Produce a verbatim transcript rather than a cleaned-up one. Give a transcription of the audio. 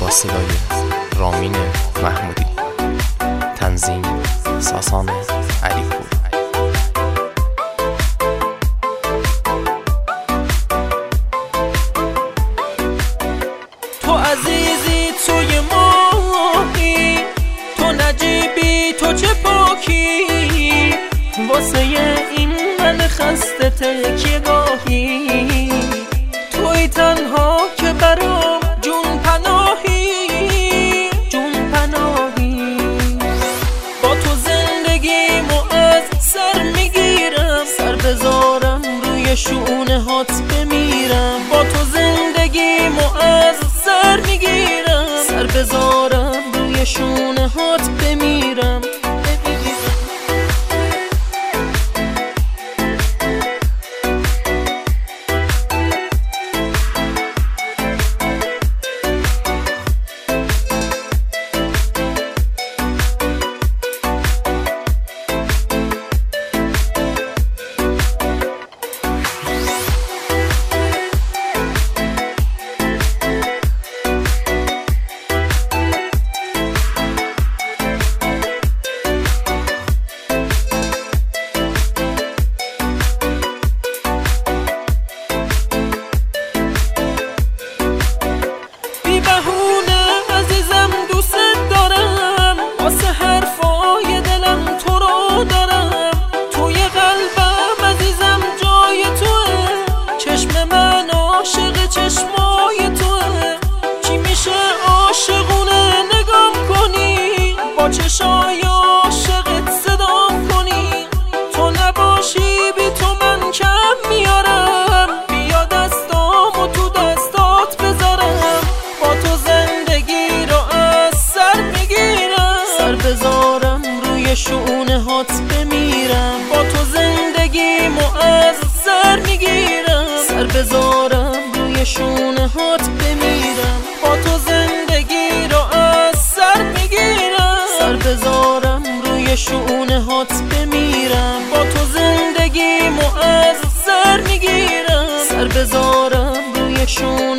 با صدای رامین محمودی، تنظیم ساسان علیپور. تو عزیزی، توی ماهی، تو نجیبی، تو چه پاکی، واسه این من خسته تکیه گاهی، توی تنها که برام جون پناهی، جون پناهی. با تو زندگیمو از سر میگیرم، سر بذارم روی شونه هات بمیرم. با تو زندگیمو از سر میگیرم، سر بذارم روی شونه هات بمیرم. چشمای توه، چی میشه عاشقونه نگام کنی، با چشای عاشقت صدام کنی. تو نباشی بی تو من کم میارم، بیا دستامو تو دستات بذارم. با تو زندگی رو از سر میگیرم، سر بذارم روی شونه هات بمیرم. با تو زندگیمو از سر میگیرم، سر بذارم شونه هات بمیرم. با تو زندگی رو از سر میگیرم، سر بذارم روی شونه هات بمیرم. با تو زندگیمو از سر میگیرم، سر بذارم روی شونه